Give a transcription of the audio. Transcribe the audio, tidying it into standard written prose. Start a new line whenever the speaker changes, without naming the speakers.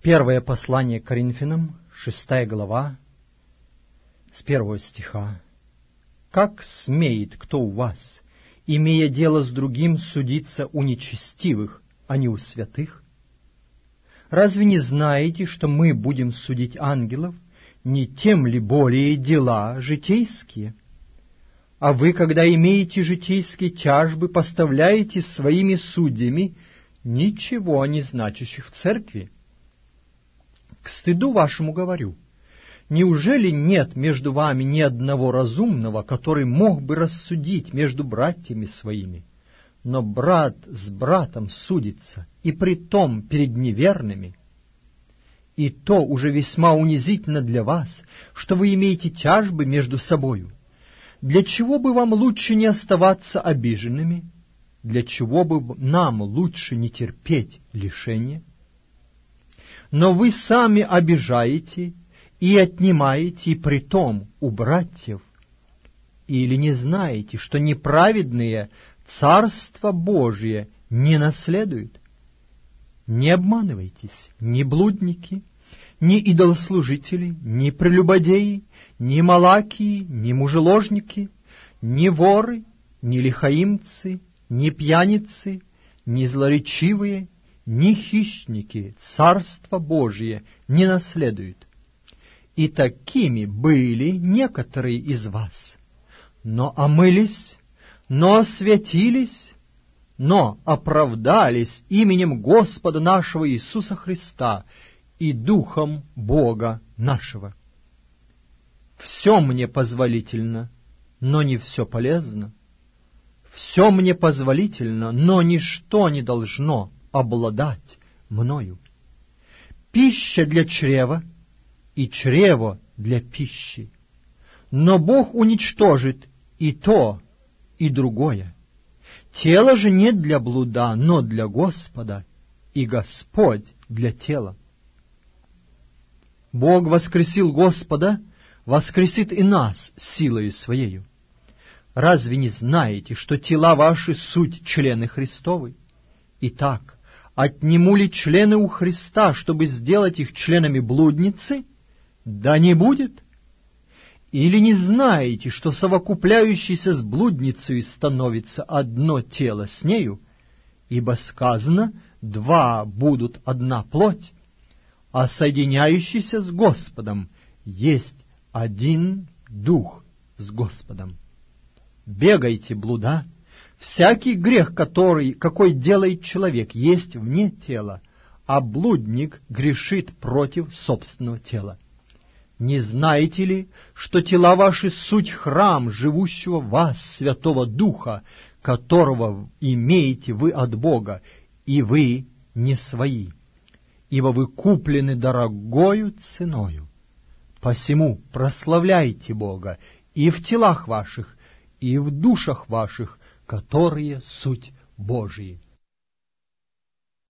Первое послание к Коринфянам, 6 глава, с 1 стиха. «Как смеет кто у вас, имея дело с другим, судиться у нечестивых, а не у святых? Разве не знаете, что мы будем судить ангелов, не тем ли более дела житейские? А вы, когда имеете житейские тяжбы, поставляете своими судьями ничего не значащих в церкви. К стыду вашему говорю, неужели нет между вами ни одного разумного, который мог бы рассудить между братьями своими? Но брат с братом судится, и притом перед неверными. И то уже весьма унизительно для вас, что вы имеете тяжбы между собою. Для чего бы вам лучше не оставаться обиженными? Для чего бы нам лучше не терпеть лишения? Но вы сами обижаете и отнимаете, и притом у братьев. Или не знаете, что неправедные Царство Божие не наследуют? Не обманывайтесь, ни блудники, ни идолослужители, ни прелюбодеи, ни малакии, ни мужеложники, ни воры, ни лихаимцы, ни пьяницы, ни злоречивые, ни хищники Царство Божие не наследуют. И такими были некоторые из вас. Но омылись, но освятились, но оправдались именем Господа нашего Иисуса Христа и Духом Бога нашего. Все мне позволительно, но не все полезно. Все мне позволительно, но ничто не должно обладать мною. Пища для чрева, и чрево для пищи. Но Бог уничтожит и то, и другое. Тело же не для блуда, но для Господа, и Господь для тела. Бог воскресил Господа, воскресит и нас силою Своею. Разве не знаете, что тела ваши суть члены Христовы? Итак, отниму ли члены у Христа, чтобы сделать их членами блудницы? Да не будет. Или не знаете, что совокупляющийся с блудницей становится одно тело с нею? Ибо сказано, два будут одна плоть, а соединяющийся с Господом есть один дух с Господом. Бегайте, блуда. Всякий грех, какой делает человек, есть вне тела, а блудник грешит против собственного тела. Не знаете ли, что тела ваши суть храм живущего в вас Святого Духа, которого имеете вы от Бога, и вы не свои, ибо вы куплены дорогою ценою? Посему прославляйте Бога и в телах ваших, и в душах ваших, которые суть Божии.